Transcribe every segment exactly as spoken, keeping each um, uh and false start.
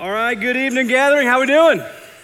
All right, good evening, gathering. How we doing?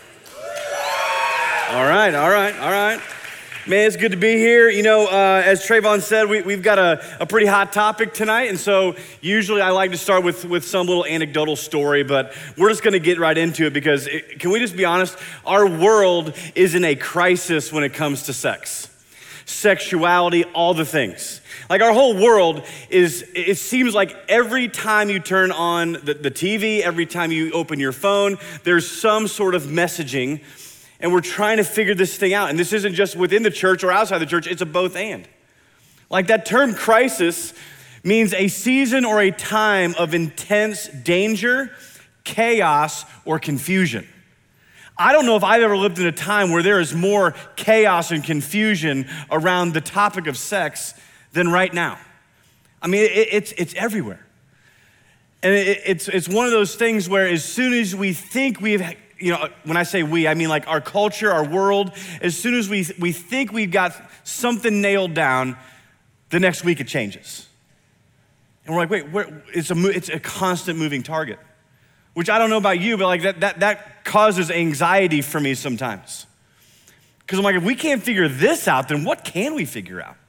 All right, all right, all right. Man, it's good to be here. You know, uh, as Trayvon said, we, we've got a, a pretty hot topic tonight, and so usually I like to start with, with some little anecdotal story, but we're just gonna get right into it because, it, can we just be honest? Our world is in a crisis when it comes to sex, sexuality, all the things. Like our whole world is, it seems like every time you turn on the, the T V, every time you open your phone, there's some sort of messaging, and we're trying to figure this thing out. And this isn't just within the church or outside the church, it's a both and. Like that term crisis means a season or a time of intense danger, chaos, or confusion. I don't know if I've ever lived in a time where there is more chaos and confusion around the topic of sex than right now. I mean, it, it's it's everywhere. And it, it's it's one of those things where as soon as we think we've, you know, when I say we, I mean like our culture, our world, as soon as we, we think we've got something nailed down, the next week it changes. And we're like, wait, where, it's a it's a constant moving target. Which I don't know about you, but like that that that causes anxiety for me sometimes. Because I'm like, if we can't figure this out, then what can we figure out?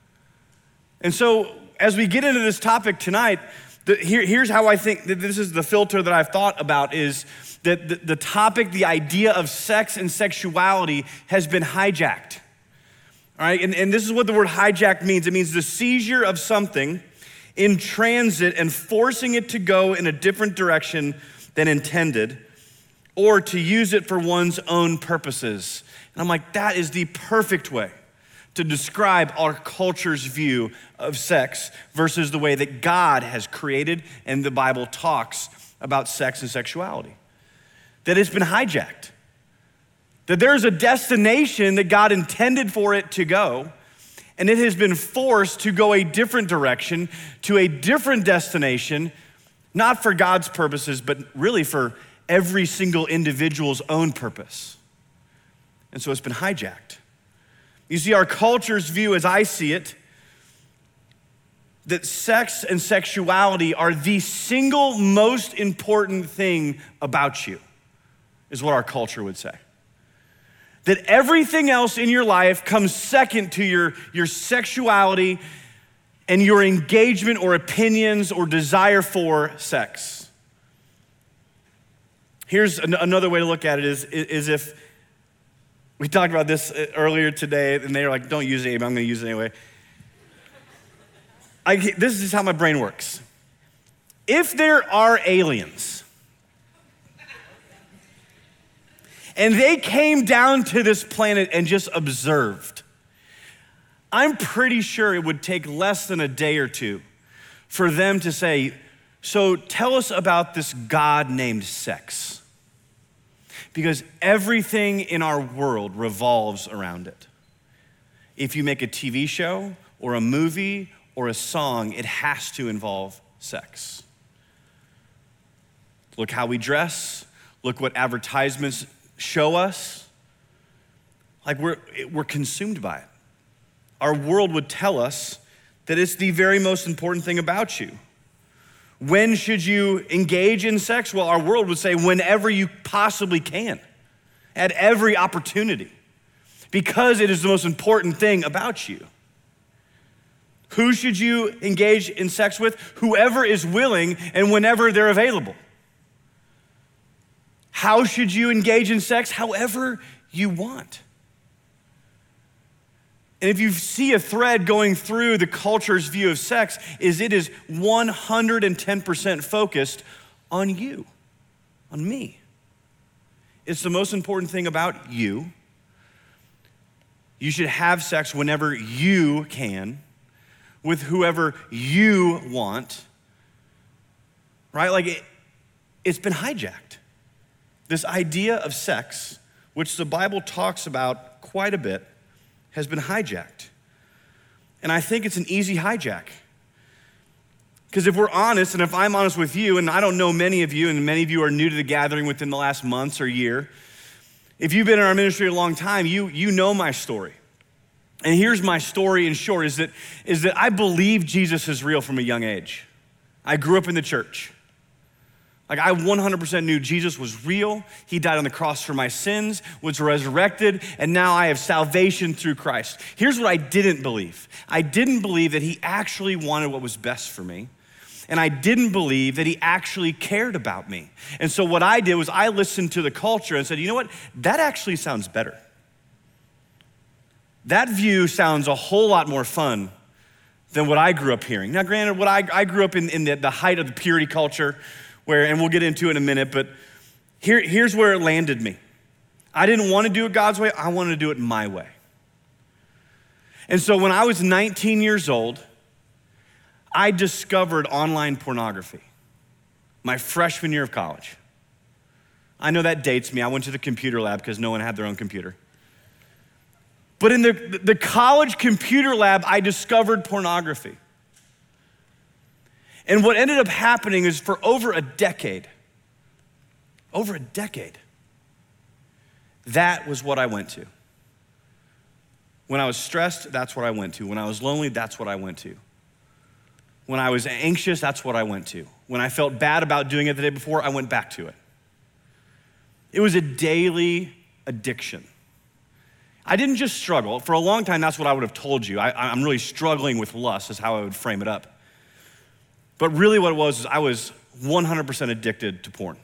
And so as we get into this topic tonight, the, here, here's how I think that this is the filter that I've thought about is that the, the topic, the idea of sex and sexuality has been hijacked. All right, and, and this is what the word hijack means. It means the seizure of something in transit and forcing it to go in a different direction than intended, or to use it for one's own purposes. And I'm like, that is the perfect way to describe our culture's view of sex versus the way that God has created and the Bible talks about sex and sexuality. That it's been hijacked. That there's a destination that God intended for it to go, and it has been forced to go a different direction, to a different destination, not for God's purposes, but really for every single individual's own purpose. And so it's been hijacked. You see, our culture's view, as I see it, that sex and sexuality are the single most important thing about you, is what our culture would say. That everything else in your life comes second to your, your sexuality and your engagement or opinions or desire for sex. Here's an, another way to look at it is, is if, we talked about this earlier today and they were like, don't use it, but I'm gonna use it anyway. I, this is how my brain works. If there are aliens, and they came down to this planet and just observed, I'm pretty sure it would take less than a day or two for them to say, so tell us about this God named sex. Because everything in our world revolves around it. If you make a T V show or a movie or a song, it has to involve sex. Look how we dress, look what advertisements show us. Like we're, we're consumed by it. Our world would tell us that it's the very most important thing about you. When should you engage in sex? Well, our world would say whenever you possibly can, at every opportunity, because it is the most important thing about you. Who should you engage in sex with? Whoever is willing and whenever they're available. How should you engage in sex? However you want. And if you see a thread going through the culture's view of sex, is it is one hundred ten percent focused on you, on me. It's the most important thing about you. You should have sex whenever you can, with whoever you want, right? Like it, it's been hijacked. This idea of sex, which the Bible talks about quite a bit, has been hijacked. And I think it's an easy hijack. Because if we're honest, and if I'm honest with you, and I don't know many of you, and many of you are new to the gathering within the last months or year, if you've been in our ministry a long time, you, you know my story. And here's my story in short, is that, is that I believe Jesus is real from a young age. I grew up in the church. Like I one hundred percent knew Jesus was real. He died on the cross for my sins, was resurrected, and now I have salvation through Christ. Here's what I didn't believe. I didn't believe that he actually wanted what was best for me. And I didn't believe that he actually cared about me. And so what I did was I listened to the culture and said, you know what? That actually sounds better. That view sounds a whole lot more fun than what I grew up hearing. Now, granted, what I, I grew up in, in the, the height of the purity culture, where, and we'll get into it in a minute, but here, here's where it landed me. I didn't want to do it God's way, I wanted to do it my way. And so when I was nineteen years old, I discovered online pornography, my freshman year of college. I know that dates me. I went to the computer lab because no one had their own computer. But in the, the college computer lab, I discovered pornography. And what ended up happening is for over a decade, over a decade, that was what I went to. When I was stressed, that's what I went to. When I was lonely, that's what I went to. When I was anxious, that's what I went to. When I felt bad about doing it the day before, I went back to it. It was a daily addiction. I didn't just struggle. For a long time, that's what I would have told you. I, I'm really struggling with lust is how I would frame it up. But really what it was is I was one hundred percent addicted to porn.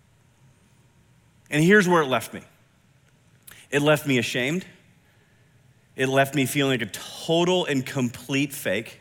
And here's where it left me. It left me ashamed. It left me feeling like a total and complete fake.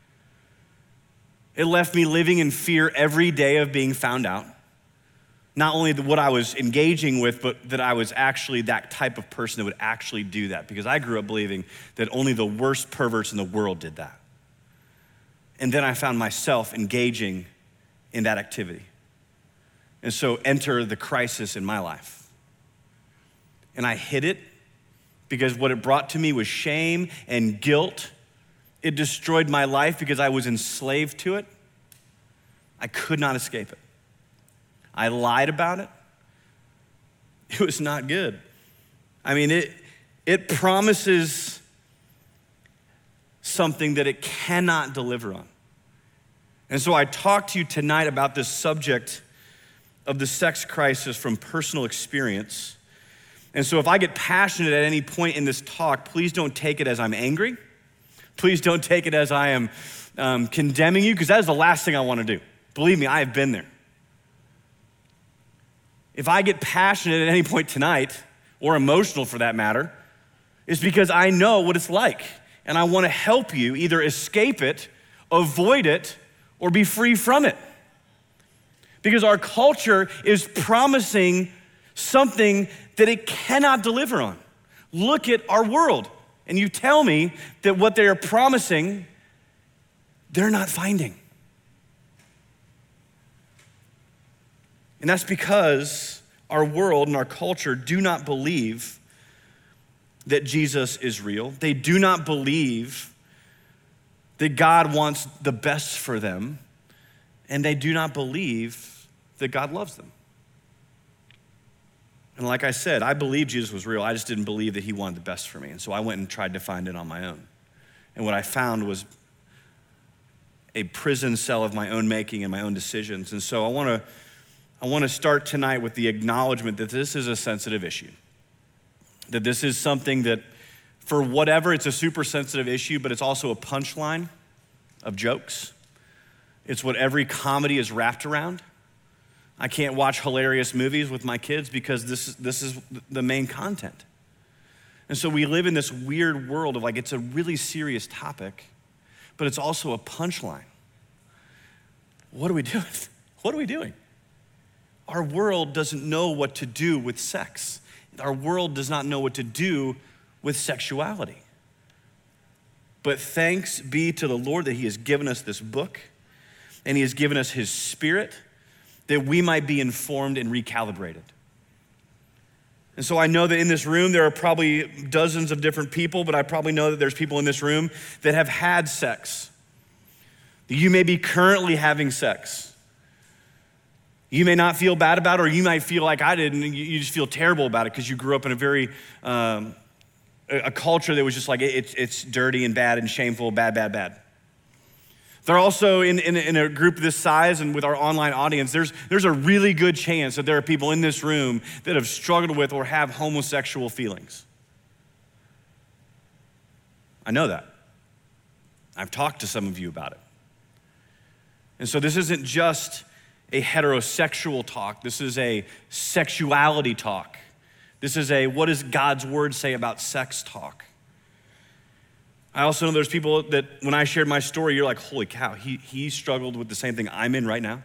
It left me living in fear every day of being found out. Not only what I was engaging with, but that I was actually that type of person that would actually do that, because I grew up believing that only the worst perverts in the world did that. And then I found myself engaging in that activity. And so enter the crisis in my life. And I hid it because what it brought to me was shame and guilt. It destroyed my life because I was enslaved to it. I could not escape it. I lied about it. It was not good. I mean, it, it promises something that it cannot deliver on. And so I talk to you tonight about this subject of the sex crisis from personal experience. And so if I get passionate at any point in this talk, please don't take it as I'm angry. Please don't take it as I am um, condemning you, because that is the last thing I want to do. Believe me, I have been there. If I get passionate at any point tonight, or emotional for that matter, it's because I know what it's like. And I want to help you either escape it, avoid it, or be free from it. Because our culture is promising something that it cannot deliver on. Look at our world, and you tell me that what they are promising, they're not finding. And that's because our world and our culture do not believe that Jesus is real. They do not believe that God wants the best for them, and they do not believe that God loves them. And like I said, I believe Jesus was real. I just didn't believe that he wanted the best for me. And so I went and tried to find it on my own. And what I found was a prison cell of my own making and my own decisions. And so I want to I want to start tonight with the acknowledgement that this is a sensitive issue. That this is something that, for whatever, it's a super sensitive issue, but it's also a punchline of jokes. It's what every comedy is wrapped around. I can't watch hilarious movies with my kids because this is, this is the main content. And so we live in this weird world of like, it's a really serious topic, but it's also a punchline. What are we doing? What are we doing? Our world doesn't know what to do with sex. Our world does not know what to do with sexuality. But thanks be to the Lord that he has given us this book, and he has given us his Spirit that we might be informed and recalibrated. And so I know that in this room, there are probably dozens of different people, but I probably know that there's people in this room that have had sex. You may be currently having sex. You may not feel bad about it, or you might feel like I did, and you just feel terrible about it because you grew up in a very, um, a culture that was just like, it's, it's dirty and bad and shameful, bad, bad, bad. They're also in, in, in a group this size and with our online audience, there's, there's a really good chance that there are people in this room that have struggled with or have homosexual feelings. I know that. I've talked to some of you about it. And so this isn't just a heterosexual talk. This is a sexuality talk. This is a what does God's word say about sex talk. I also know there's people that when I shared my story, you're like, holy cow, he, he struggled with the same thing I'm in right now.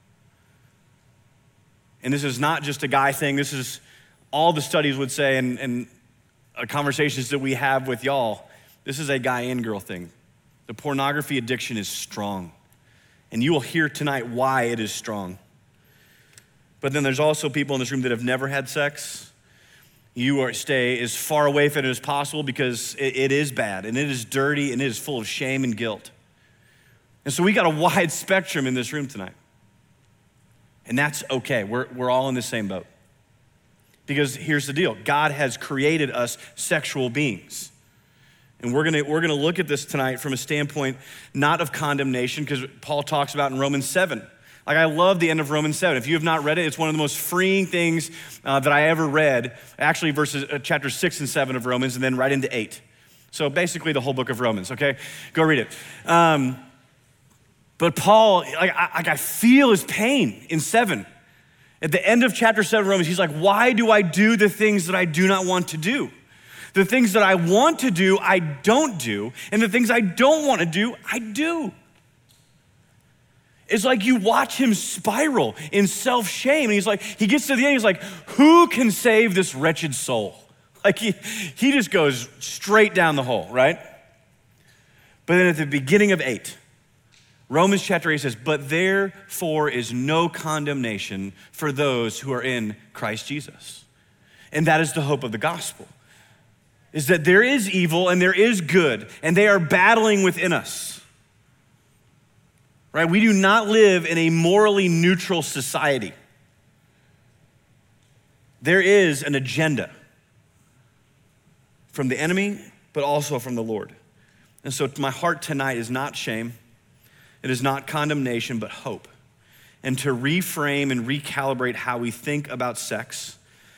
And this is not just a guy thing. This is all the studies would say and, and uh, conversations that we have with y'all. This is a guy and girl thing. The pornography addiction is strong. And you will hear tonight why it is strong. But then there's also people in this room that have never had sex. You are stay as far away from it as possible because it, it is bad and it is dirty and it is full of shame and guilt. And so we got a wide spectrum in this room tonight. And that's okay. We're, we're all in the same boat. Because here's the deal. God has created us sexual beings. And we're gonna, we're gonna look at this tonight from a standpoint not of condemnation, because Paul talks about in Romans seven. Like, I love the end of Romans seven. If you have not read it, it's one of the most freeing things uh, that I ever read. Actually, verses uh, chapter six and seven of Romans, and then right into eight. So basically the whole book of Romans, okay? Go read it. Um, but Paul, like I, like I feel his pain in seven. At the end of chapter seven of Romans, he's like, why do I do the things that I do not want to do? The things that I want to do, I don't do. And the things I don't want to do, I do. It's like you watch him spiral in self-shame. And he's like, he gets to the end, he's like, who can save this wretched soul? Like he, he just goes straight down the hole, right? But then at the beginning of eight, Romans chapter eight says, but therefore is no condemnation for those who are in Christ Jesus. And that is the hope of the gospel, is that there is evil and there is good, and they are battling within us. Right? We do not live in a morally neutral society. There is an agenda from the enemy, but also from the Lord. And so my heart tonight is not shame. It is not condemnation, but hope. And to reframe and recalibrate how we think about sex.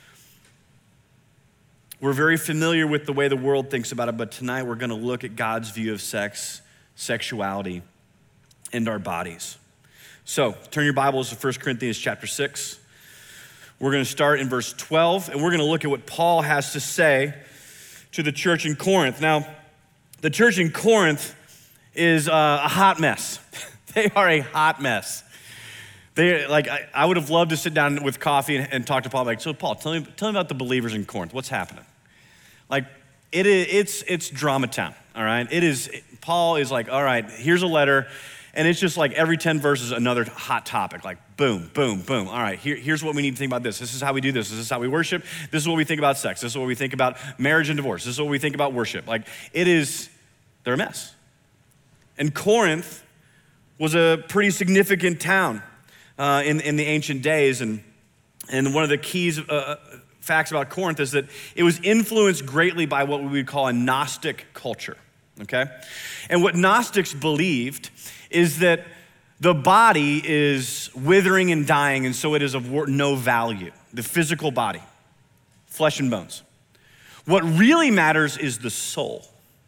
We're very familiar with the way the world thinks about it, but tonight we're gonna look at God's view of sex, sexuality, and our bodies. So turn your Bibles to First Corinthians chapter six. We're gonna start in verse twelve, and we're gonna look at what Paul has to say to the church in Corinth. Now, the church in Corinth is uh, a hot mess. They are a hot mess. They like I, I would have loved to sit down with coffee and, and talk to Paul. Like, so Paul, tell me, tell me about the believers in Corinth. What's happening? Like, it is, it's it's drama town. All right, it is. Paul is like, all right, here's a letter. And it's just like every ten verses, another hot topic, like boom, boom, boom. All right, here, here's what we need to think about this. This is how we do this. This is how we worship. This is what we think about sex. This is what we think about marriage and divorce. This is what we think about worship. Like it is, they're a mess. And Corinth was a pretty significant town uh, in, in the ancient days. And, and one of the keys, uh, facts about Corinth is that it was influenced greatly by what we would call a Gnostic culture, okay? And what Gnostics believed is that the body is withering and dying, and so it is of no value, the physical body, flesh and bones. What really matters is the soul.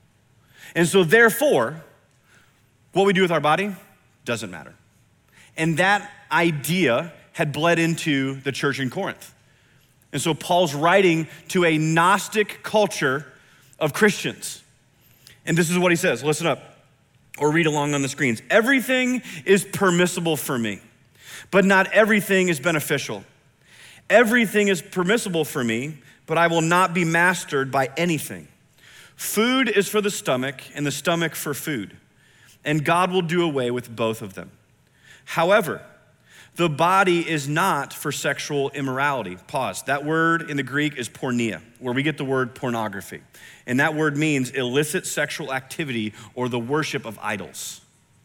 And so therefore, what we do with our body doesn't matter. And that idea had bled into the church in Corinth. And so Paul's writing to a Gnostic culture of Christians. And this is what he says, listen up. Or read along on the screens. Everything is permissible for me, but not everything is beneficial. Everything is permissible for me, but I will not be mastered by anything. Food is for the stomach and the stomach for food, and God will do away with both of them. However, the body is not for sexual immorality. Pause. That word in the Greek is porneia, where we get the word pornography. And that word means illicit sexual activity or the worship of idols.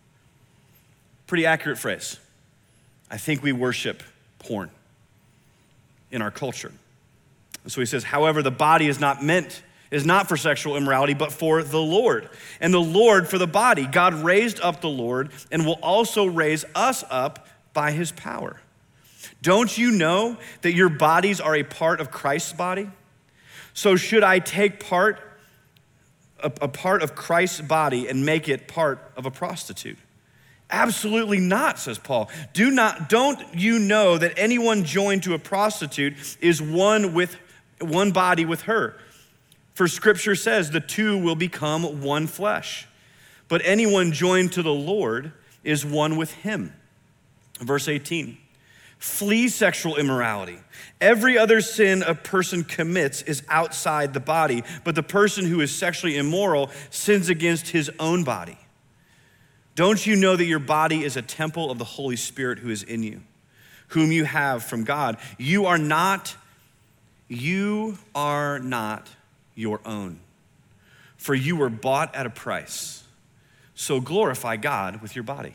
Pretty accurate phrase. I think we worship porn in our culture. And so he says, however, the body is not meant, is not for sexual immorality, but for the Lord, and the Lord for the body. God raised up the Lord and will also raise us up by his power. Don't you know that your bodies are a part of Christ's body? So should I take part, a, a part of Christ's body and make it part of a prostitute? Absolutely not, says Paul. Do not, don't you know that anyone joined to a prostitute is one with one body with her? For scripture says the two will become one flesh. But anyone joined to the Lord is one with him. Verse eighteen, flee sexual immorality. Every other sin a person commits is outside the body, but the person who is sexually immoral sins against his own body. Don't you know that your body is a temple of the Holy Spirit who is in you, whom you have from God? You are not, you are not your own, for you were bought at a price. So glorify God with your body.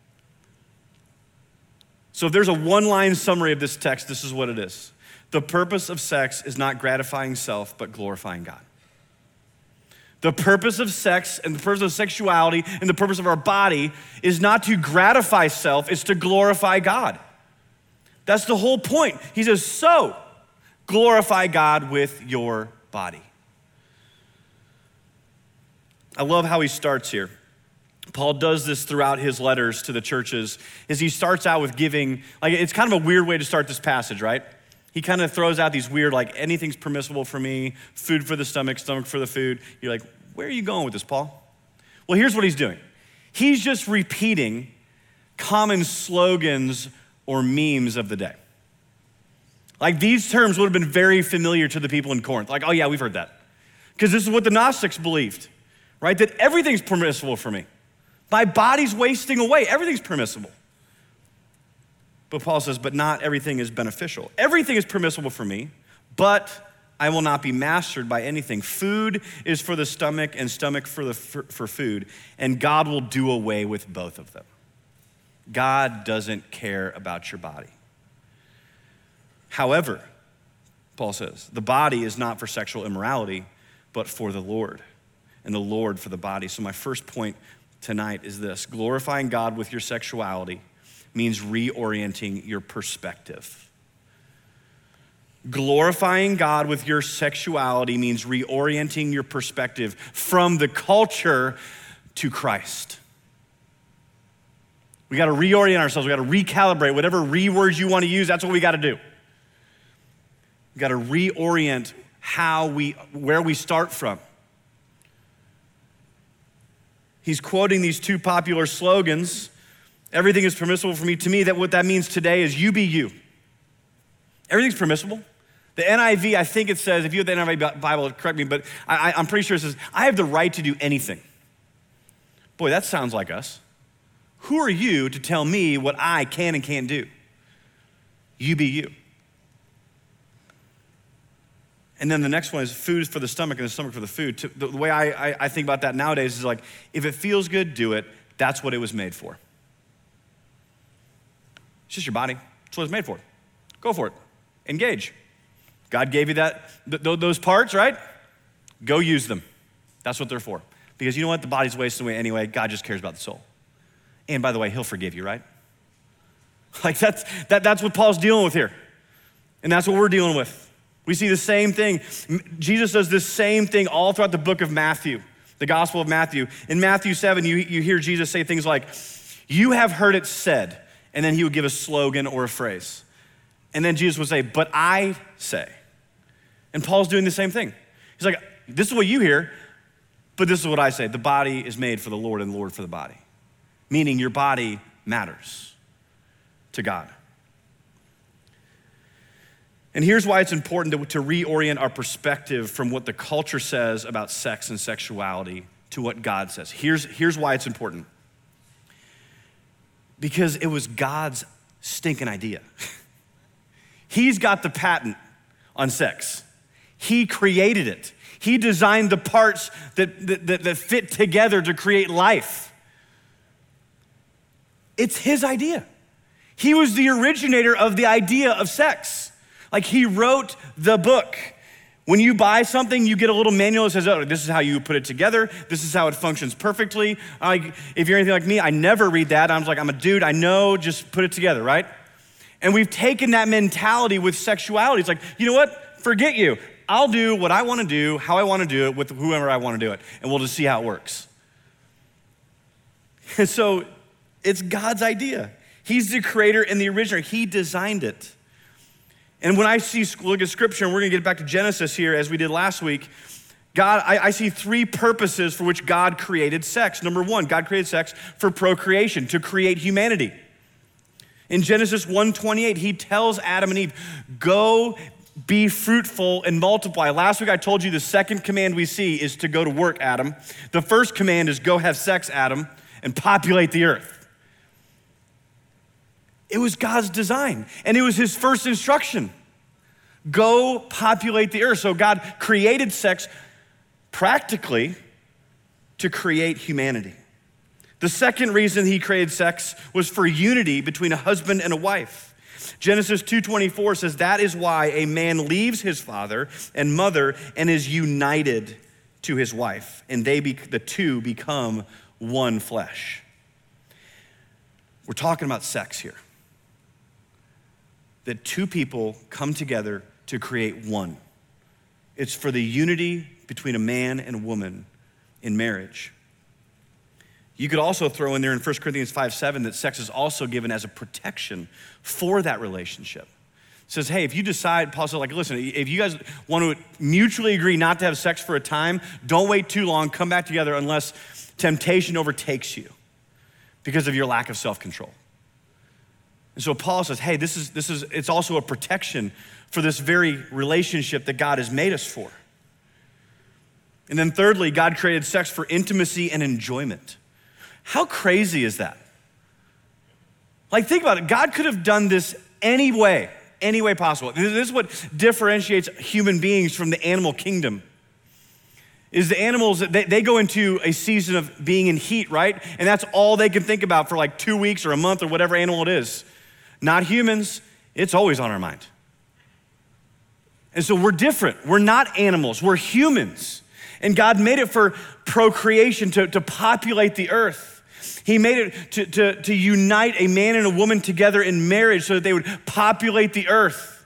So if there's a one-line summary of this text, this is what it is. The purpose of sex is not gratifying self, but glorifying God. The purpose of sex and the purpose of sexuality and the purpose of our body is not to gratify self, it's to glorify God. That's the whole point. He says, so glorify God with your body. I love how he starts here. Paul does this throughout his letters to the churches, is he starts out with giving, like it's kind of a weird way to start this passage, right? He kind of throws out these weird, like anything's permissible for me, food for the stomach, stomach for the food. You're like, where are you going with this, Paul? Well, here's what he's doing. He's just repeating common slogans or memes of the day. Like these terms would have been very familiar to the people in Corinth. Like, oh yeah, we've heard that. Because this is what the Gnostics believed, right? That everything's permissible for me. My body's wasting away, everything's permissible. But Paul says, but not everything is beneficial. Everything is permissible for me, but I will not be mastered by anything. Food is for the stomach and stomach for, the, for, for food, and God will do away with both of them. God doesn't care about your body. However, Paul says, the body is not for sexual immorality, but for the Lord, and the Lord for the body. So my first point tonight is this: glorifying God with your sexuality means reorienting your perspective. Glorifying God with your sexuality means reorienting your perspective from the culture to Christ. We gotta reorient ourselves, we gotta recalibrate. Whatever re-words you wanna use, that's what we gotta do. We gotta reorient how we, where we start from. He's quoting these two popular slogans. Everything is permissible for me. To me, that what that means today is you be you. Everything's permissible. The N I V, I think it says, if you have the N I V Bible, correct me, but I, I'm pretty sure it says, I have the right to do anything. Boy, that sounds like us. Who are you to tell me what I can and can't do? You be you. And then the next one is food is for the stomach and the stomach for the food. The way I, I, I think about that nowadays is like, if it feels good, do it. That's what it was made for. It's just your body. That's what it's made for. Go for it. Engage. God gave you that, th- those parts, right? Go use them. That's what they're for. Because you know what? The body's wasting away anyway. God just cares about the soul. And by the way, he'll forgive you, right? Like that's, that, that's what Paul's dealing with here. And that's what we're dealing with. We see the same thing. Jesus does this same thing all throughout the book of Matthew, the Gospel of Matthew. In Matthew seven, you, you hear Jesus say things like, you have heard it said, and then he would give a slogan or a phrase. And then Jesus would say, but I say. And Paul's doing the same thing. He's like, this is what you hear, but this is what I say. The body is made for the Lord and the Lord for the body. Meaning your body matters to God. And here's why it's important to, to reorient our perspective from what the culture says about sex and sexuality to what God says. Here's, here's why it's important. Because it was God's stinking idea. He's got the patent on sex. He created it. He designed the parts that, that, that fit together to create life. It's his idea. He was the originator of the idea of sex. Like he wrote the book. When you buy something, you get a little manual that says, oh, this is how you put it together. This is how it functions perfectly. Like, if you're anything like me, I never read that. I'm like, I'm a dude, I know, just put it together, right? And we've taken that mentality with sexuality. It's like, you know what? Forget you. I'll do what I want to do, how I want to do it, with whoever I want to do it. And we'll just see how it works. And so it's God's idea. He's the creator and the originator. He designed it. And when I see, look at scripture, and we're gonna get back to Genesis here as we did last week, God, I, I see three purposes for which God created sex. Number one, God created sex for procreation, to create humanity. In Genesis one twenty-eight, he tells Adam and Eve, go be fruitful and multiply. Last week I told you the second command we see is to go to work, Adam. The first command is go have sex, Adam, and populate the earth. It was God's design, and it was his first instruction. Go populate the earth. So God created sex practically to create humanity. The second reason he created sex was for unity between a husband and a wife. Genesis two twenty-four says, that is why a man leaves his father and mother and is united to his wife, and they be, the two become one flesh. We're talking about sex here. That two people come together to create one. It's for the unity between a man and a woman in marriage. You could also throw in there in First Corinthians five seven that sex is also given as a protection for that relationship. It says, hey, if you decide, Paul said, like, listen, if you guys want to mutually agree not to have sex for a time, don't wait too long, come back together unless temptation overtakes you because of your lack of self-control. And so Paul says, hey, this is, this is, it's also a protection for this very relationship that God has made us for. And then thirdly, God created sex for intimacy and enjoyment. How crazy is that? Like, think about it. God could have done this any way, any way possible. This is what differentiates human beings from the animal kingdom. Is the animals, they, they go into a season of being in heat, right? And that's all they can think about for like two weeks or a month or whatever animal it is. Not humans, it's always on our mind. And so we're different. We're not animals, we're humans. And God made it for procreation, to, to populate the earth. He made it to, to, to unite a man and a woman together in marriage so that they would populate the earth.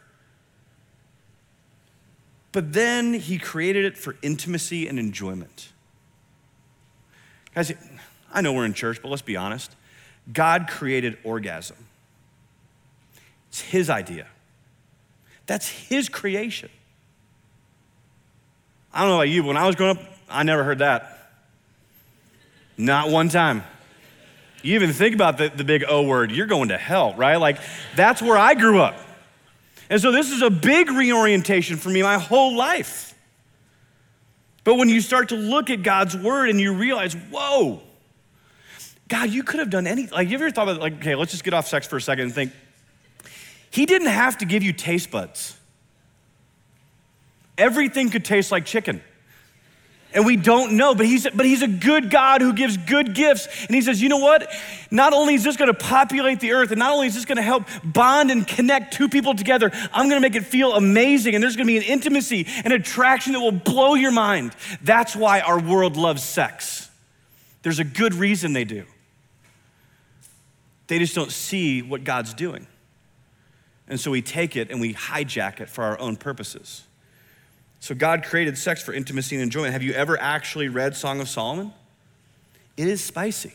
But then he created it for intimacy and enjoyment. Guys, I know we're in church, but let's be honest. God created orgasm. It's his idea. That's his creation. I don't know about you, but when I was growing up, I never heard that. Not one time. You even think about the, the big O word, you're going to hell, right? Like, that's where I grew up. And so this is a big reorientation for me my whole life. But when you start to look at God's word and you realize, whoa, God, you could have done anything. Like, you ever thought about, like, okay, let's just get off sex for a second and think, he didn't have to give you taste buds. Everything could taste like chicken. And we don't know, but he's, but he's a good God who gives good gifts. And he says, you know what? Not only is this gonna populate the earth, and not only is this gonna help bond and connect two people together, I'm gonna make it feel amazing, and there's gonna be an intimacy, an attraction that will blow your mind. That's why our world loves sex. There's a good reason they do. They just don't see what God's doing. And so we take it and we hijack it for our own purposes. So God created sex for intimacy and enjoyment. Have you ever actually read Song of Solomon? It is spicy.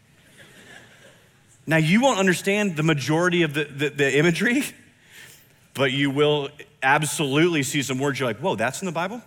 Now, you won't understand the majority of the, the, the imagery, but you will absolutely see some words you're like, whoa, that's in the Bible?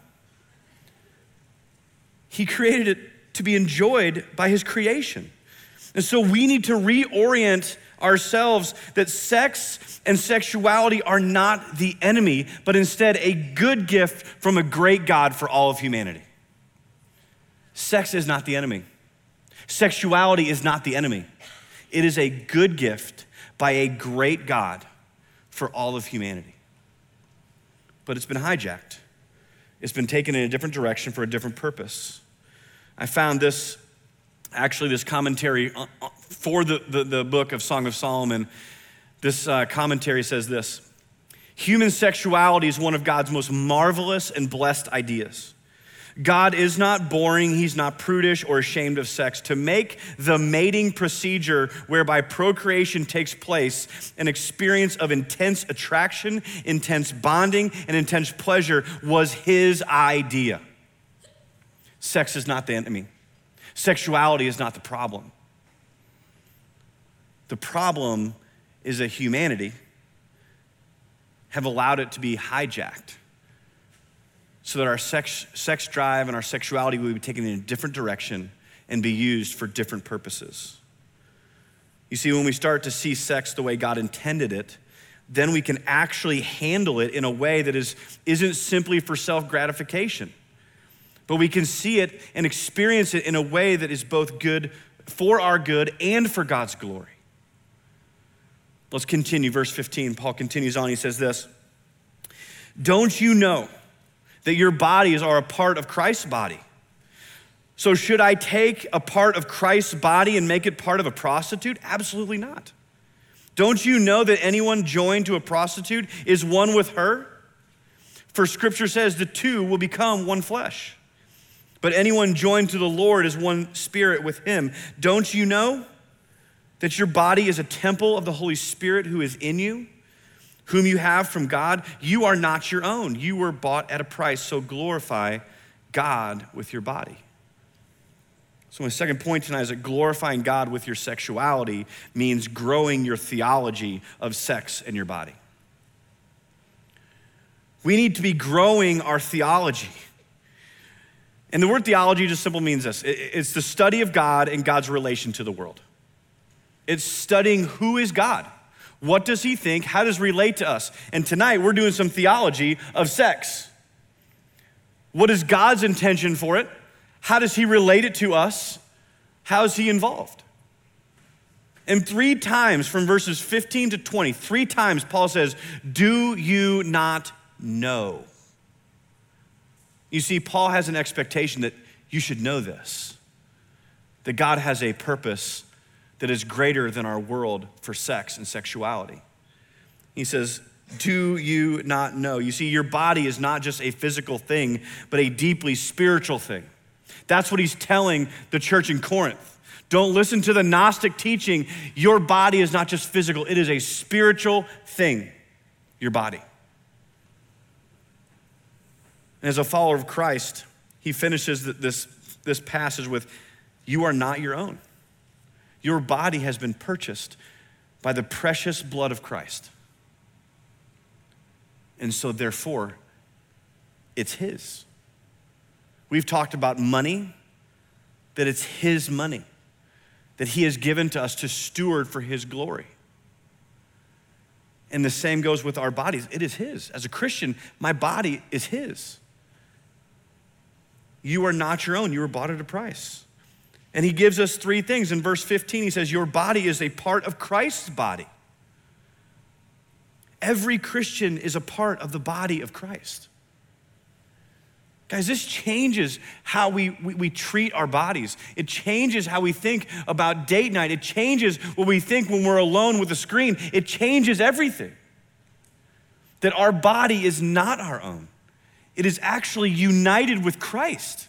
He created it to be enjoyed by his creation. And so we need to reorient ourselves that sex and sexuality are not the enemy, but instead a good gift from a great God for all of humanity. Sex is not the enemy. Sexuality is not the enemy. It is a good gift by a great God for all of humanity. But it's been hijacked. It's been taken in a different direction for a different purpose. I found this, actually this commentary for the, the, the book of Song of Solomon. This uh, commentary says this: Human sexuality is one of God's most marvelous and blessed ideas. God is not boring, he's not prudish or ashamed of sex. To make the mating procedure whereby procreation takes place an experience of intense attraction, intense bonding, and intense pleasure was his idea. Sex is not the enemy. Sexuality is not the problem. The problem is that humanity have allowed it to be hijacked so that our sex, sex drive and our sexuality will be taken in a different direction and be used for different purposes. You see, when we start to see sex the way God intended it, then we can actually handle it in a way that is, isn't simply for self-gratification, but we can see it and experience it in a way that is both good for our good and for God's glory. Let's continue, verse fifteen. Paul continues on, he says this, "Don't you know that your bodies are a part of Christ's body? So should I take a part of Christ's body and make it part of a prostitute? Absolutely not. Don't you know that anyone joined to a prostitute is one with her? For scripture says the two will become one flesh. But anyone joined to the Lord is one spirit with him. Don't you know that your body is a temple of the Holy Spirit who is in you, whom you have from God? You are not your own. You were bought at a price, so glorify God with your body." So my second point tonight is that glorifying God with your sexuality means growing your theology of sex and your body. We need to be growing our theology. And the word theology just simply means this. It's the study of God and God's relation to the world. It's studying who is God. What does he think? How does he relate to us? And tonight we're doing some theology of sex. What is God's intention for it? How does he relate it to us? How is he involved? And three times from verses fifteen to twenty, three times Paul says, "Do you not know?" You see, Paul has an expectation that you should know this, that God has a purpose that is greater than our world for sex and sexuality. He says, "Do you not know?" You see, your body is not just a physical thing, but a deeply spiritual thing. That's what he's telling the church in Corinth. Don't listen to the Gnostic teaching. Your body is not just physical, it is a spiritual thing, your body. And as a follower of Christ, he finishes this, this passage with, "You are not your own. Your body has been purchased by the precious blood of Christ. And so therefore, it's his." We've talked about money, that it's his money, that he has given to us to steward for his glory. And the same goes with our bodies. It is his. As a Christian, my body is his. You are not your own. You were bought at a price. And he gives us three things. In verse fifteen, he says, your body is a part of Christ's body. Every Christian is a part of the body of Christ. Guys, this changes how we, we, we treat our bodies. It changes how we think about date night. It changes what we think when we're alone with a screen. It changes everything. That our body is not our own. It is actually united with Christ.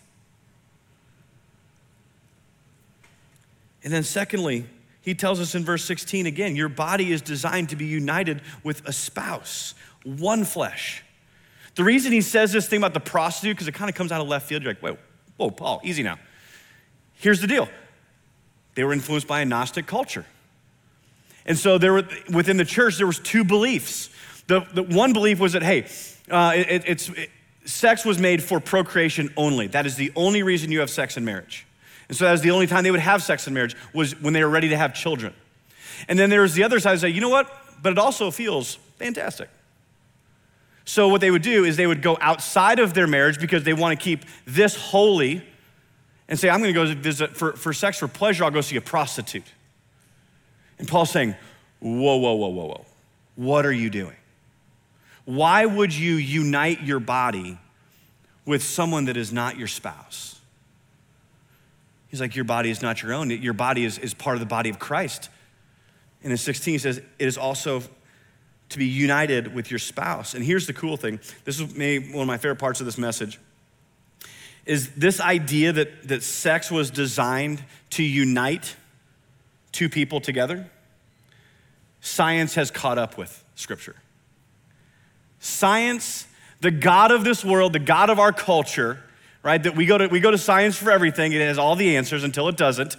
And then secondly, he tells us in verse sixteen again, your body is designed to be united with a spouse, one flesh. The reason he says this thing about the prostitute, because it kind of comes out of left field, you're like, wait, whoa, Paul, easy now. Here's the deal. They were influenced by a Gnostic culture. And so there were, within the church, there was two beliefs. The, the one belief was that, hey, uh, it, it's it, sex was made for procreation only. That is the only reason you have sex in marriage. And so that was the only time they would have sex in marriage, was when they were ready to have children. And then there was the other side that said, you know what? But it also feels fantastic. So what they would do is they would go outside of their marriage because they want to keep this holy and say, I'm going to go visit for, for sex, for pleasure, I'll go see a prostitute. And Paul's saying, whoa, whoa, whoa, whoa, whoa. What are you doing? Why would you unite your body with someone that is not your spouse? He's like, your body is not your own. Your body is, is part of the body of Christ. And in sixteen, he says, it is also to be united with your spouse. And here's the cool thing. This is maybe one of my favorite parts of this message, is this idea that, that sex was designed to unite two people together. Science has caught up with Scripture. Science, the God of this world, the God of our culture, right? That we go to we go to science for everything. It has all the answers until it doesn't.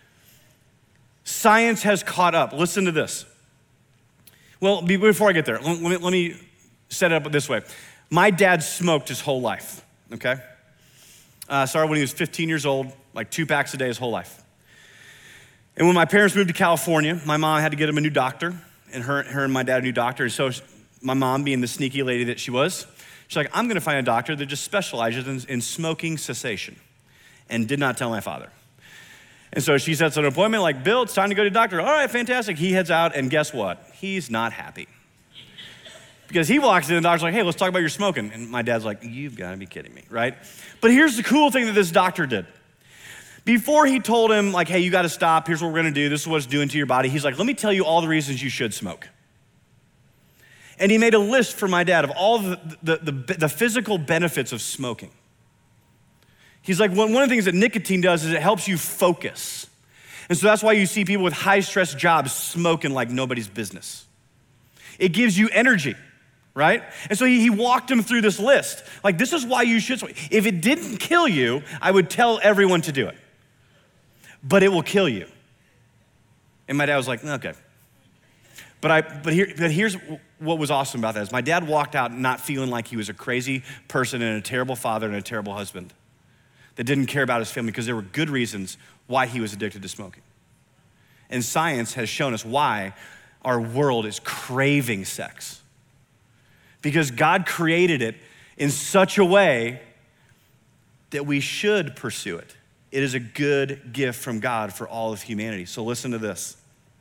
Science has caught up. Listen to this. Well, before I get there, let me, let me set it up this way. My dad smoked his whole life, okay? Uh, started when he was fifteen years old, like two packs a day his whole life. And when my parents moved to California, my mom had to get him a new doctor, and her, her and my dad a new doctor. And so my mom, being the sneaky lady that she was, she's like, I'm gonna find a doctor that just specializes in, in smoking cessation, and did not tell my father. And so she sets an appointment like, Bill, it's time to go to the doctor. All right, fantastic. He heads out, and guess what? He's not happy. Because he walks in and the doctor's like, hey, let's talk about your smoking. And my dad's like, you've gotta be kidding me, right? But here's the cool thing that this doctor did. Before he told him like, hey, you gotta stop, here's what we're gonna do, this is what it's doing to your body, he's like, let me tell you all the reasons you should smoke. And he made a list for my dad of all the, the, the, the physical benefits of smoking. He's like, one of the things that nicotine does is it helps you focus. And so that's why you see people with high stress jobs smoking like nobody's business. It gives you energy, right? And so he, he walked him through this list. Like, this is why you should smoke. If it didn't kill you, I would tell everyone to do it. But it will kill you. And my dad was like, okay. But I, but here, but here's what was awesome about that is my dad walked out not feeling like he was a crazy person and a terrible father and a terrible husband that didn't care about his family, because there were good reasons why he was addicted to smoking. And science has shown us why our world is craving sex. Because God created it in such a way that we should pursue it. It is a good gift from God for all of humanity. So listen to this.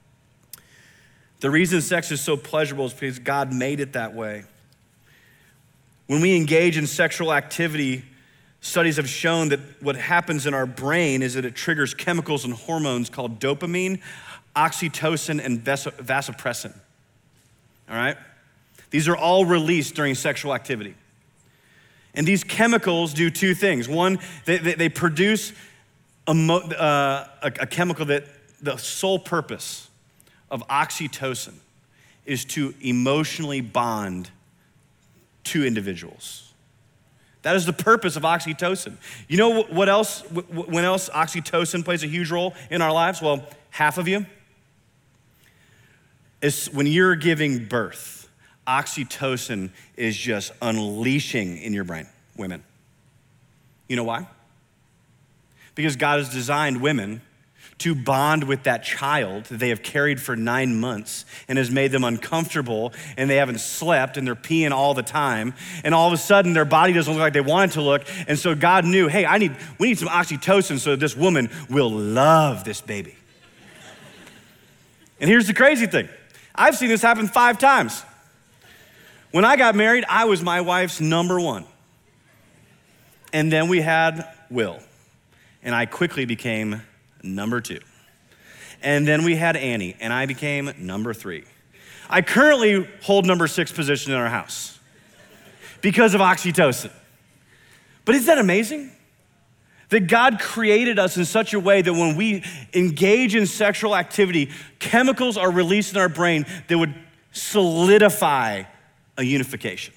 The reason sex is so pleasurable is because God made it that way. When we engage in sexual activity, studies have shown that what happens in our brain is that it triggers chemicals and hormones called dopamine, oxytocin, and vasopressin, all right? These are all released during sexual activity. And these chemicals do two things. One, they, they, they produce a, uh, a, a chemical that the sole purpose of oxytocin is to emotionally bond two individuals. That is the purpose of oxytocin. You know what else, when else oxytocin plays a huge role in our lives? Well, half of you, is when you're giving birth, oxytocin is just unleashing in your brain, women. You know why? Because God has designed women to bond with that child that they have carried for nine months and has made them uncomfortable, and they haven't slept and they're peeing all the time, and all of a sudden their body doesn't look like they want it to look. And so God knew, hey, I need, we need some oxytocin so that this woman will love this baby. And here's the crazy thing. I've seen this happen five times. When I got married, I was my wife's number one. And then we had Will, and I quickly became number two. And then we had Annie, and I became number three. I currently hold number six position in our house because of oxytocin. But isn't that amazing? That God created us in such a way that when we engage in sexual activity, chemicals are released in our brain that would solidify a unification.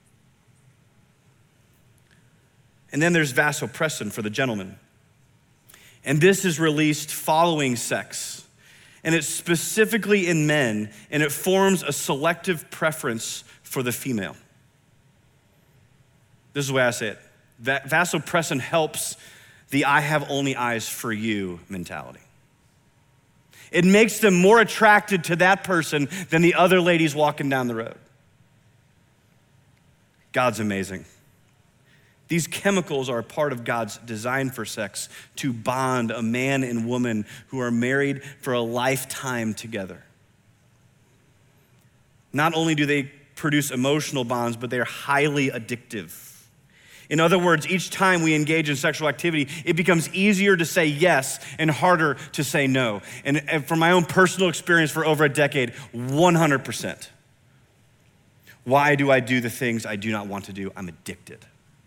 And then there's vasopressin for the gentleman. And this is released following sex. And it's specifically in men, and it forms a selective preference for the female. This is the way I say it. Vasopressin helps the I have only eyes for you mentality. It makes them more attracted to that person than the other ladies walking down the road. God's amazing. These chemicals are a part of God's design for sex, to bond a man and woman who are married for a lifetime together. Not only do they produce emotional bonds, but they're highly addictive. In other words, each time we engage in sexual activity, it becomes easier to say yes and harder to say no. And, and from my own personal experience for over a decade, one hundred percent. Why do I do the things I do not want to do? I'm addicted.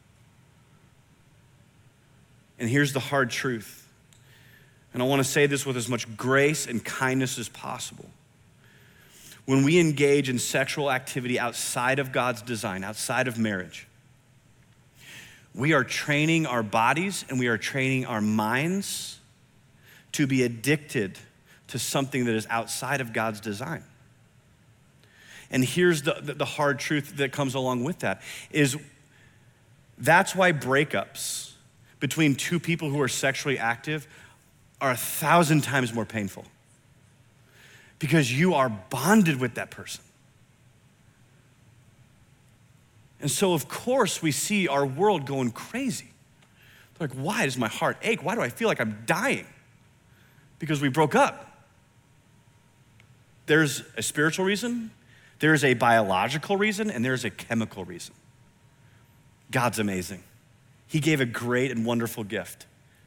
And here's the hard truth. And I want to say this with as much grace and kindness as possible. When we engage in sexual activity outside of God's design, outside of marriage, we are training our bodies and we are training our minds to be addicted to something that is outside of God's design. And here's the, the, the hard truth that comes along with that is that's why breakups between two people who are sexually active are a thousand times more painful. Because you are bonded with that person. And so of course we see our world going crazy. Like, why does my heart ache? Why do I feel like I'm dying? Because we broke up. There's a spiritual reason, there's a biological reason, and there's a chemical reason. God's amazing. He gave a great and wonderful gift.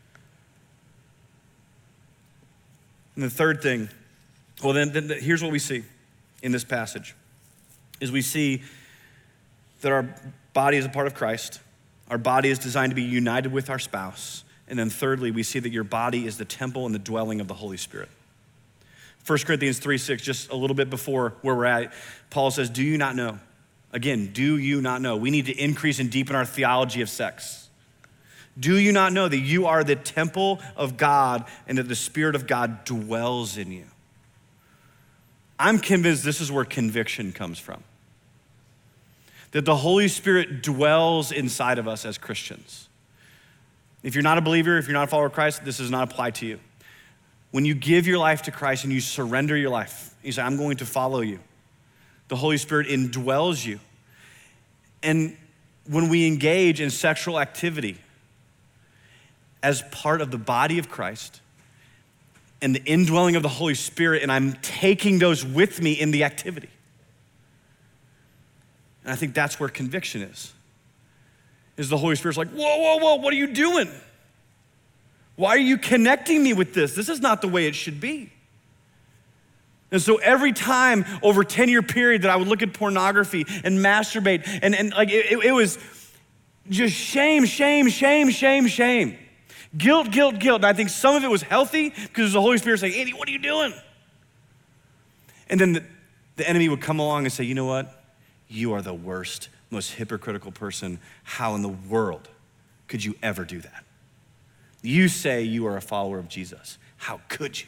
And the third thing, well then, then here's what we see in this passage, is we see that our body is a part of Christ. Our body is designed to be united with our spouse. And then thirdly, we see that your body is the temple and the dwelling of the Holy Spirit. First Corinthians three six, just a little bit before where we're at, Paul says, do you not know? Again, do you not know? We need to increase and deepen our theology of sex. Do you not know that you are the temple of God and that the Spirit of God dwells in you? I'm convinced this is where conviction comes from. That the Holy Spirit dwells inside of us as Christians. If you're not a believer, if you're not a follower of Christ, this does not apply to you. When you give your life to Christ and you surrender your life, you say, I'm going to follow you. The Holy Spirit indwells you. And when we engage in sexual activity as part of the body of Christ and the indwelling of the Holy Spirit, and I'm taking those with me in the activity. And I think that's where conviction is. Is the Holy Spirit's like, whoa, whoa, whoa, what are you doing? Why are you connecting me with this? This is not the way it should be. And so every time over a ten-year period that I would look at pornography and masturbate, and, and like it, it was just shame, shame, shame, shame, shame. Guilt, guilt, guilt. And I think some of it was healthy because the Holy Spirit saying, Andy, what are you doing? And then the, the enemy would come along and say, you know what? You are the worst, most hypocritical person. How in the world could you ever do that? You say you are a follower of Jesus. How could you?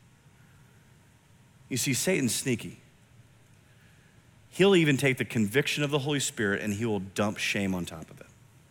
You see, Satan's sneaky. He'll even take the conviction of the Holy Spirit and he will dump shame on top of it.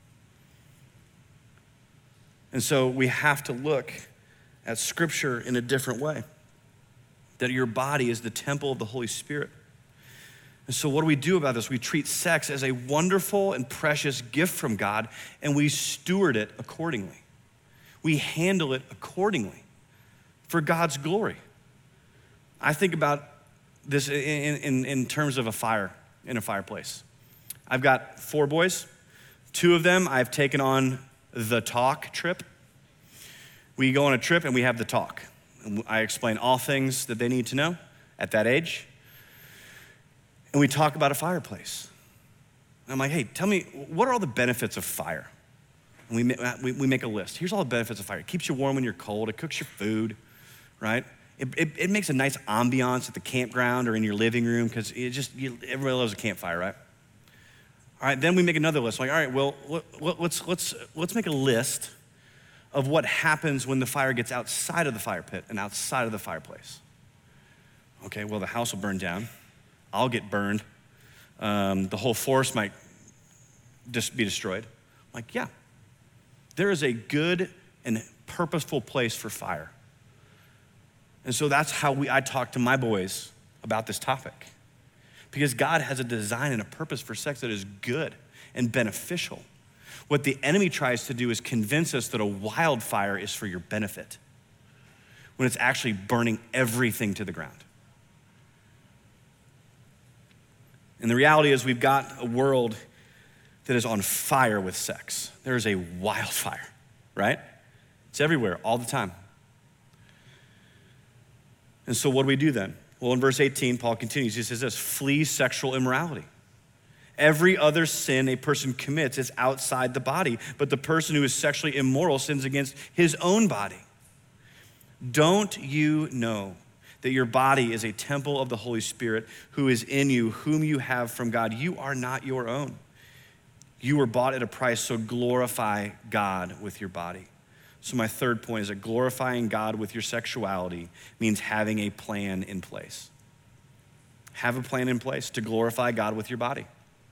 And so we have to look at Scripture in a different way. That your body is the temple of the Holy Spirit. And so what do we do about this? We treat sex as a wonderful and precious gift from God, and we steward it accordingly. We handle it accordingly for God's glory. I think about this in, in, in terms of a fire, in a fireplace. I've got four boys. Two of them I've taken on the talk trip. We go on a trip and we have the talk. I explain all things that they need to know at that age. And we talk about a fireplace. And I'm like, hey, tell me, what are all the benefits of fire? And we, we, we make a list. Here's all the benefits of fire. It keeps you warm when you're cold. It cooks your food, right? It, it, it makes a nice ambiance at the campground or in your living room because it just, you, everybody loves a campfire, right? All right, then we make another list. Like, all right, well, let, let's, let's, let's make a list of what happens when the fire gets outside of the fire pit and outside of the fireplace. Okay, well, the house will burn down. I'll get burned. Um, the whole forest might just be destroyed. I'm like, yeah. There is a good and purposeful place for fire. And so that's how we, I talk to my boys about this topic. Because God has a design and a purpose for sex that is good and beneficial. What the enemy tries to do is convince us that a wildfire is for your benefit, when it's actually burning everything to the ground. And the reality is we've got a world that is on fire with sex. There is a wildfire, right? It's everywhere, all the time. And so what do we do then? Well, in verse eighteen, Paul continues. He says this, flee sexual immorality. Every other sin a person commits is outside the body, but the person who is sexually immoral sins against his own body. Don't you know that your body is a temple of the Holy Spirit who is in you, whom you have from God? You are not your own. You were bought at a price, so glorify God with your body. So my third point is that glorifying God with your sexuality means having a plan in place. Have a plan in place to glorify God with your body.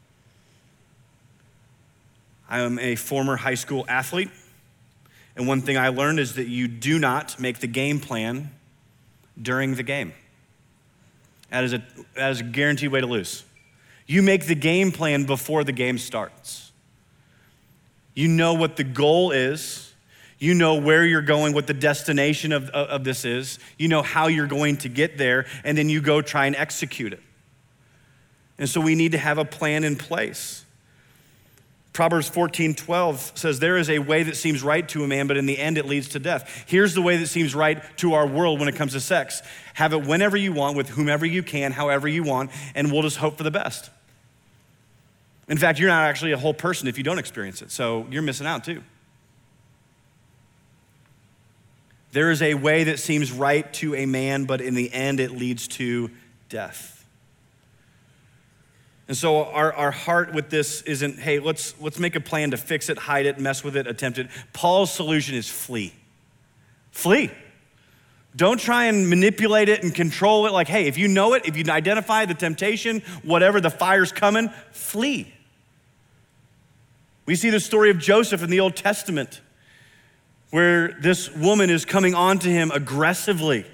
I am a former high school athlete, and one thing I learned is that you do not make the game plan during the game. That is a, that is a guaranteed way to lose. You make the game plan before the game starts. You know what the goal is. You know where you're going, what the destination of, of, of this is. You know how you're going to get there, and then you go try and execute it. And so we need to have a plan in place. Proverbs fourteen twelve says, there is a way that seems right to a man, but in the end it leads to death. Here's the way that seems right to our world when it comes to sex. Have it whenever you want, with whomever you can, however you want, and we'll just hope for the best. In fact, you're not actually a whole person if you don't experience it, so you're missing out too. There is a way that seems right to a man, but in the end it leads to death. And so our, our heart with this isn't, hey, let's, let's make a plan to fix it, hide it, mess with it, attempt it. Paul's solution is flee. Flee. Don't try and manipulate it and control it. Like, hey, if you know it, if you identify the temptation, whatever, the fire's coming, flee. We see the story of Joseph in the Old Testament, where this woman is coming on to him aggressively,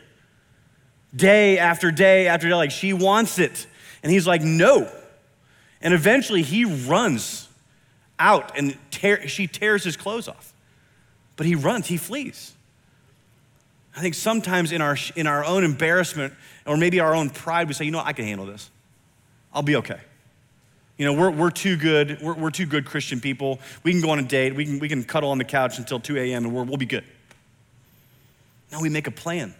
day after day after day, like she wants it. And he's like, no. And eventually he runs out and tear, she tears his clothes off. But he runs, he flees. I think sometimes in our, in our own embarrassment or maybe our own pride, we say, you know what, I can handle this. I'll be okay. You know, we're, we're too good. We're, we're too good Christian people. We can go on a date. We can, we can cuddle on the couch until two a.m. and we're, we'll be good. No, we make a plan.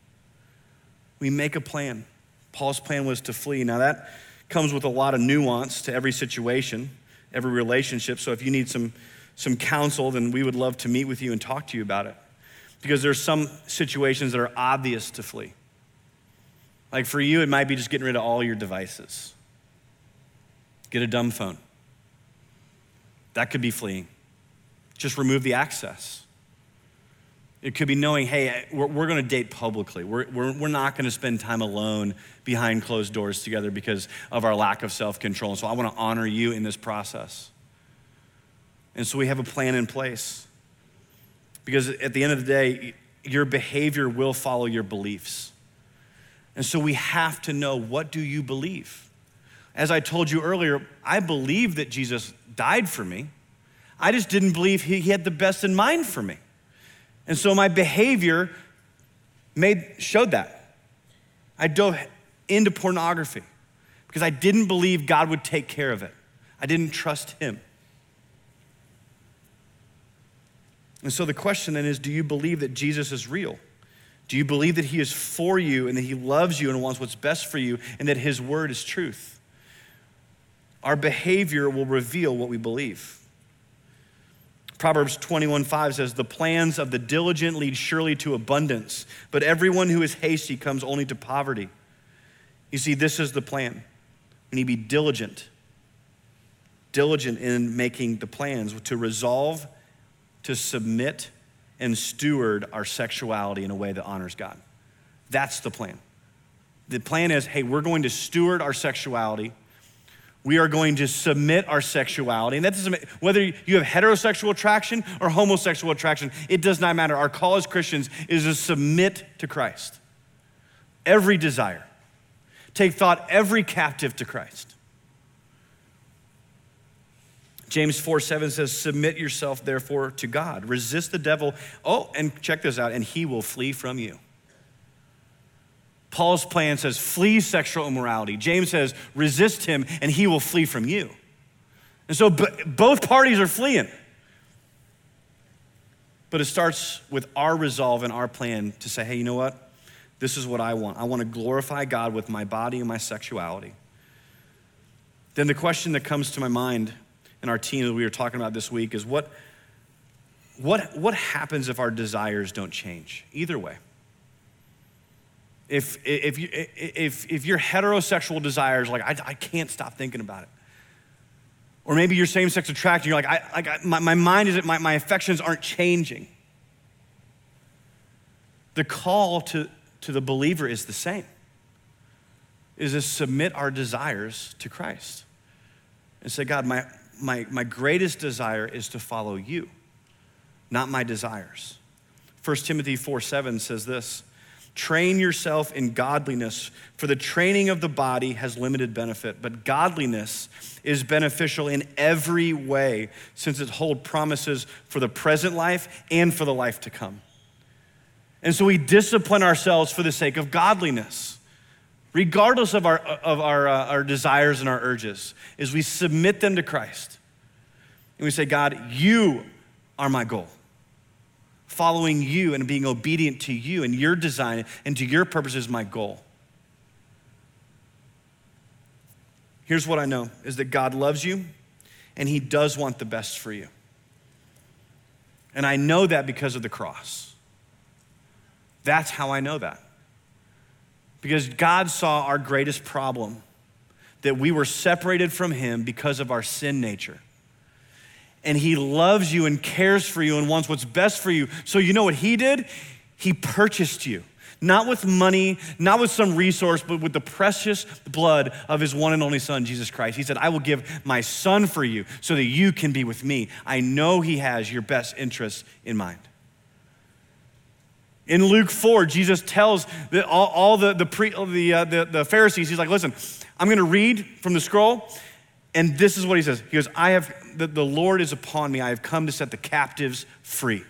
We make a plan. Paul's plan was to flee. Now that comes with a lot of nuance to every situation, every relationship. So if you need some, some counsel, then we would love to meet with you and talk to you about it. Because there's some situations that are obvious to flee. Like for you, it might be just getting rid of all your devices. Get a dumb phone. That could be fleeing. Just remove the access. It could be knowing, hey, we're, we're gonna date publicly. We're, we're, we're not gonna spend time alone behind closed doors together because of our lack of self-control. And so I wanna honor you in this process. And so we have a plan in place. Because at the end of the day, your behavior will follow your beliefs. And so we have to know, what do you believe? As I told you earlier, I believe that Jesus died for me. I just didn't believe he, he had the best in mind for me. And so my behavior made showed that. I dove into pornography because I didn't believe God would take care of it. I didn't trust him. And so the question then is, do you believe that Jesus is real? Do you believe that he is for you and that he loves you and wants what's best for you and that his word is truth? Our behavior will reveal what we believe. Proverbs twenty-one five says, the plans of the diligent lead surely to abundance, but everyone who is hasty comes only to poverty. You see, this is the plan. We need to be diligent, diligent in making the plans to resolve, to submit, and steward our sexuality in a way that honors God. That's the plan. The plan is, hey, we're going to steward our sexuality. We are going to submit our sexuality. And that doesn't matter, whether you have heterosexual attraction or homosexual attraction, it does not matter. Our call as Christians is to submit to Christ. Every desire. Take thought every captive to Christ. James four seven says, submit yourself therefore to God. Resist the devil. Oh, and check this out, and he will flee from you. Paul's plan says, flee sexual immorality. James says, resist him and he will flee from you. And so b- both parties are fleeing. But it starts with our resolve and our plan to say, hey, you know what? This is what I want. I want to glorify God with my body and my sexuality. then the question that comes to my mind in our team that we were talking about this week is what, what, what happens if our desires don't change? Either way. If, if, you, if, if your heterosexual desires, like, I, I can't stop thinking about it. Or maybe you're same-sex attracted, you're like, I, like I, my, my mind isn't, my, my affections aren't changing. The call to, to the believer is the same, is to submit our desires to Christ and say, God, my, my, my greatest desire is to follow you, not my desires. First Timothy four seven says this, train yourself in godliness, for the training of the body has limited benefit, but godliness is beneficial in every way, since it holds promises for the present life and for the life to come. And so we discipline ourselves for the sake of godliness, regardless of our, of our, uh, our desires and our urges, is we submit them to Christ. And we say, God, you are my goal. Following you and being obedient to you and your design and to your purpose is my goal. Here's what I know, is that God loves you and he does want the best for you. And I know that because of the cross. That's how I know that. Because God saw our greatest problem, that we were separated from him because of our sin nature. And he loves you and cares for you and wants what's best for you. So you know what he did? He purchased you. Not with money, not with some resource, but with the precious blood of his one and only son, Jesus Christ. He said, I will give my son for you so that you can be with me. I know he has your best interests in mind. In Luke four, Jesus tells the, all, all the, the, pre, the, uh, the, the Pharisees, he's like, listen, I'm gonna read from the scroll, and this is what he says. He goes, I have, the, the Lord is upon me. I have come to set the captives free.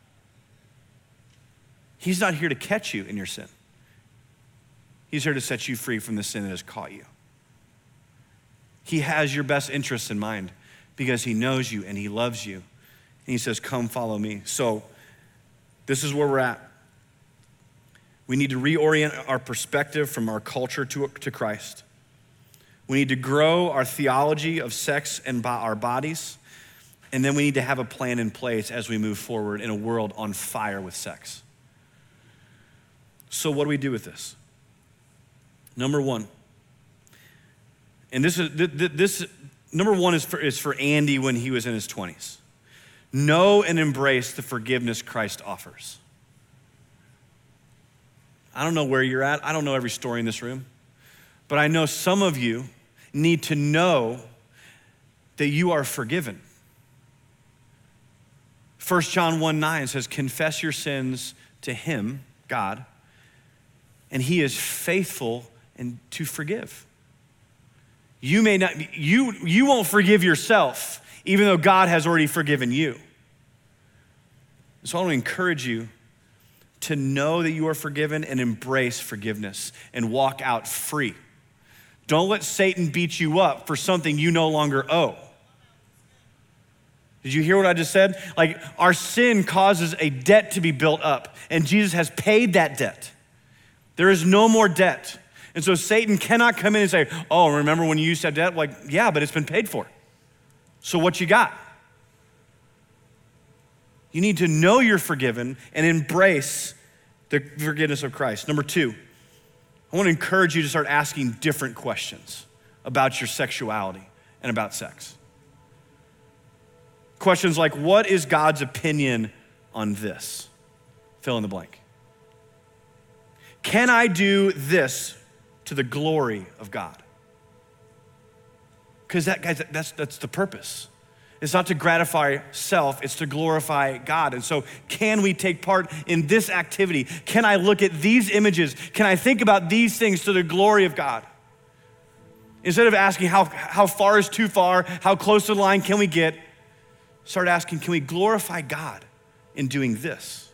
He's not here to catch you in your sin. He's here to set you free from the sin that has caught you. He has your best interests in mind because he knows you and he loves you. And he says, come follow me. So this is where we're at. We need to reorient our perspective from our culture to, to Christ. We need to grow our theology of sex and bo- our bodies, and then we need to have a plan in place as we move forward in a world on fire with sex. So what do we do with this? Number one, and this is this number one is for, is for Andy when he was in his twenties. Know and embrace the forgiveness Christ offers. I don't know where you're at. I don't know every story in this room. But I know some of you need to know that you are forgiven. First John one nine says, confess your sins to him, God, and he is faithful and to forgive. You may not, you, you won't forgive yourself, even though God has already forgiven you. So I want to encourage you to know that you are forgiven and embrace forgiveness and walk out free. Don't let Satan beat you up for something you no longer owe. Did you hear what I just said? Like, our sin causes a debt to be built up, and Jesus has paid that debt. There is no more debt. And so Satan cannot come in and say, oh, remember when you used to have debt? Like, yeah, but it's been paid for. So what you got? You need to know you're forgiven and embrace the forgiveness of Christ. Number two, I want to encourage you to start asking different questions about your sexuality and about sex. Questions like, what is God's opinion on this? Fill in the blank. Can I do this to the glory of God? Because that, guys, that's, that's the purpose. It's not to gratify self, it's to glorify God. And so can we take part in this activity? Can I look at these images? Can I think about these things to the glory of God? Instead of asking how, how far is too far, how close to the line can we get, start asking, can we glorify God in doing this?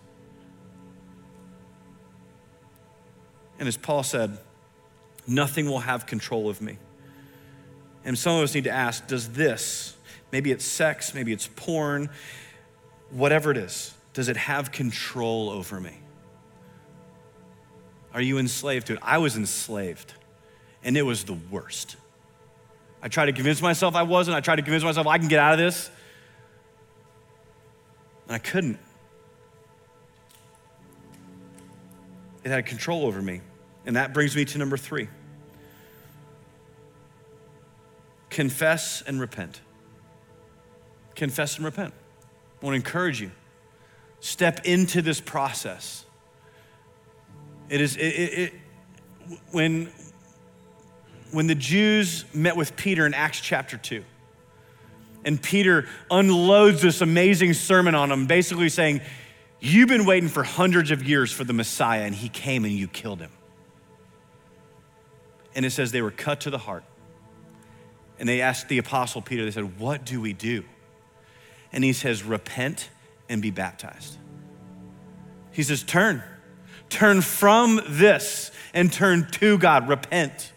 And as Paul said, nothing will have control of me. And some of us need to ask, does this, maybe it's sex, maybe it's porn, whatever it is, does it have control over me? Are you enslaved to it? I was enslaved, and it was the worst. I tried to convince myself I wasn't. I tried to convince myself I can get out of this. And I couldn't. It had control over me. And that brings me to number three. Confess and repent. Confess and repent. I want to encourage you. Step into this process. It is, it, it, it, when, when the Jews met with Peter in Acts chapter two, and Peter unloads this amazing sermon on them, basically saying, you've been waiting for hundreds of years for the Messiah, and he came and you killed him. And it says they were cut to the heart. And they asked the apostle Peter, they said, what do we do? And he says, repent and be baptized. He says, turn. Turn from this and turn to God. Repent.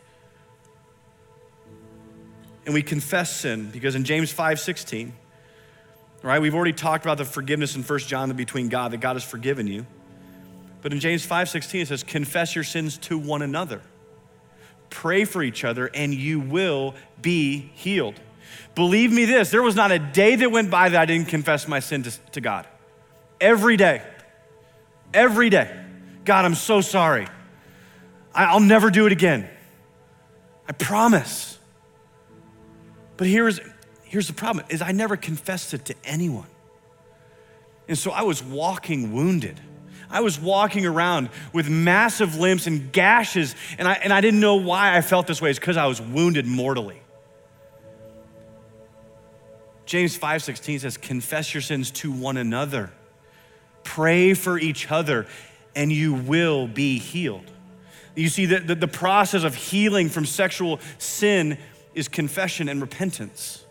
And we confess sin because in James five sixteen, right, we've already talked about the forgiveness in First John between God, that God has forgiven you. But in James five sixteen, it says, confess your sins to one another. Pray for each other and you will be healed. Believe me this, there was not a day that went by that I didn't confess my sin to, to God. Every day, every day. God, I'm so sorry. I, I'll never do it again. I promise. But here's, here's the problem, is I never confessed it to anyone. And so I was walking wounded. I was walking around with massive limps and gashes, and I, and I didn't know why I felt this way. It's because I was wounded mortally. James five sixteen says, confess your sins to one another. Pray for each other, and you will be healed. You see, the, the, the process of healing from sexual sin is confession and repentance.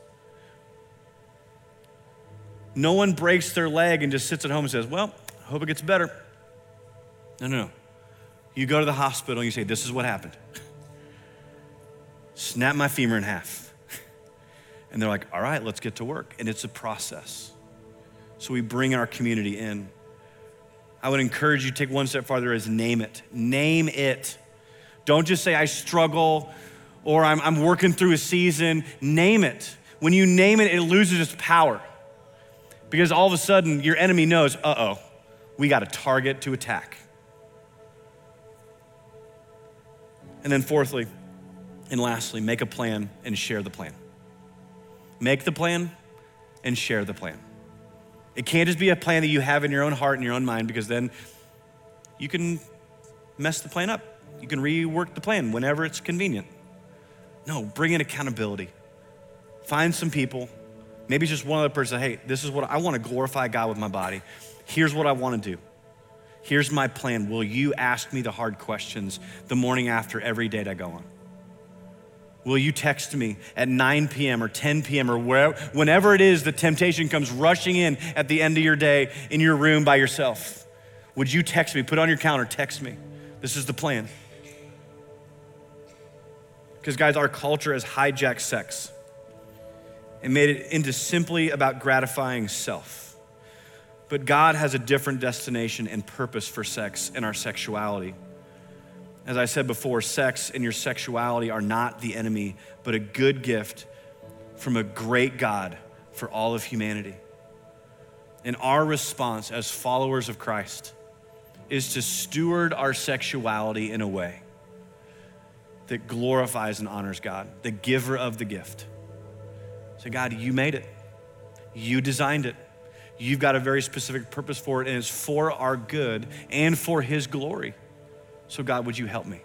No one breaks their leg and just sits at home and says, well, I hope it gets better. No, no, no. You go to the hospital and you say, this is what happened. Snap my femur in half. And they're like, all right, let's get to work. And it's a process. So we bring our community in. I would encourage you to take one step farther is name it. Name it. Don't just say I struggle or I'm, I'm working through a season. Name it. When you name it, it loses its power. Because all of a sudden your enemy knows, uh-oh, we got a target to attack. And then fourthly and lastly, make a plan and share the plan. Make the plan and share the plan. It can't just be a plan that you have in your own heart and your own mind, because then you can mess the plan up. You can rework the plan whenever it's convenient. No, bring in accountability. Find some people. Maybe it's just one other person. Hey, this is what I want to glorify God with my body. Here's what I want to do. Here's my plan. Will you ask me the hard questions the morning after every date I go on? Will you text me at nine p.m. or ten p.m. or wherever, whenever it is the temptation comes rushing in at the end of your day in your room by yourself? Would you text me? Put it on your calendar, text me. This is the plan. Because guys, our culture has hijacked sex and made it into simply about gratifying self. But God has a different destination and purpose for sex and our sexuality. As I said before, sex and your sexuality are not the enemy, but a good gift from a great God for all of humanity. And our response as followers of Christ is to steward our sexuality in a way that glorifies and honors God, the giver of the gift. So God, you made it. You designed it. You've got a very specific purpose for it, and it's for our good and for his glory. So God, would you help me?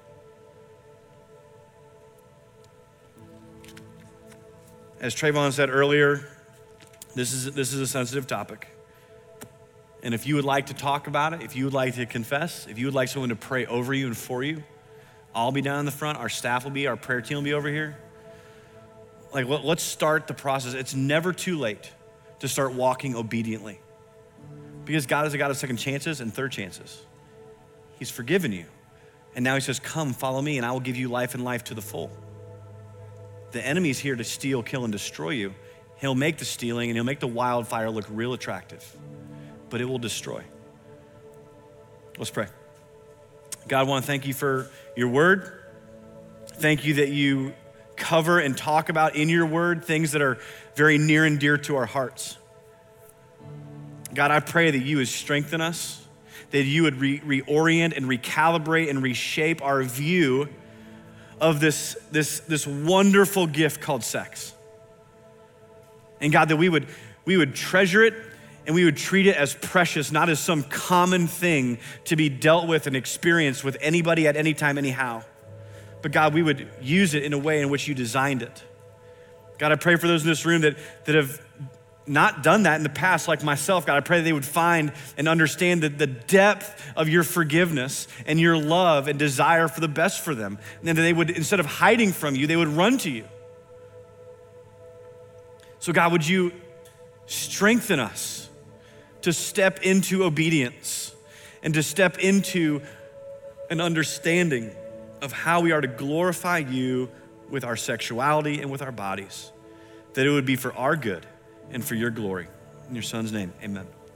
As Trayvon said earlier, this is, this is a sensitive topic. And if you would like to talk about it, if you would like to confess, if you would like someone to pray over you and for you, I'll be down in the front, our staff will be, our prayer team will be over here. Like, let's start the process. It's never too late to start walking obediently, because God is a God of second chances and third chances. He's forgiven you. And now he says, come, follow me, and I will give you life and life to the full. The enemy's here to steal, kill, and destroy you. He'll make the stealing and he'll make the wildfire look real attractive, but it will destroy. Let's pray. God, I want to thank you for your word. Thank you that you cover and talk about in your word things that are very near and dear to our hearts. God, I pray that you would strengthen us, that you would re- reorient and recalibrate and reshape our view of this, this, this wonderful gift called sex. And God, that we would, we would treasure it and we would treat it as precious, not as some common thing to be dealt with and experienced with anybody at any time, anyhow. But God, we would use it in a way in which you designed it. God, I pray for those in this room that, that have not done that in the past, like myself. God, I pray that they would find and understand the, the depth of your forgiveness and your love and desire for the best for them. And that they would, instead of hiding from you, they would run to you. So God, would you strengthen us to step into obedience and to step into an understanding of how we are to glorify you with our sexuality and with our bodies, that it would be for our good and for your glory. In your son's name, amen.